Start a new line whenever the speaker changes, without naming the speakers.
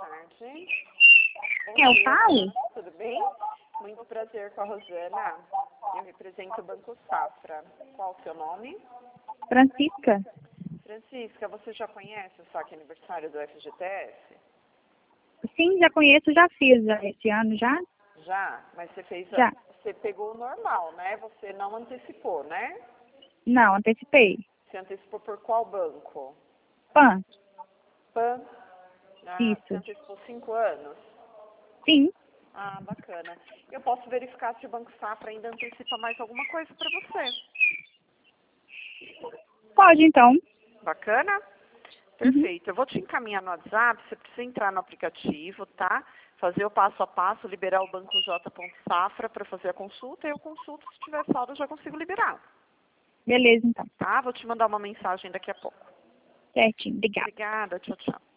tarde. Bom
Eu
dia,
falo?
tudo bem? Muito prazer com a Rosana. Eu represento o Banco Safra. Qual o seu nome?
Francisca?
Francisca, você já conhece o saque aniversário do FGTS?
Sim, já conheço, já fiz esse ano já.
Já? Mas você fez
Já.
Você pegou o normal, né? Você não antecipou, né?
Não, antecipei.
Você antecipou por qual banco?
PAN?
PAN? Você
Isso.
antecipou 5 anos?
Sim,
Ah, bacana. Eu posso verificar se o Banco Safra ainda antecipa mais alguma coisa para você.
pode então.
Bacana? Perfeito. Eu vou te encaminhar no WhatsApp, você precisa entrar no aplicativo, tá? Fazer o passo a passo, liberar o banco J.Safra para fazer a consulta e eu consulto, se tiver saldo eu já consigo liberar.
Beleza então.
Tá? Vou te mandar uma mensagem daqui a pouco.
Certinho, obrigada.
Obrigada, tchau, tchau.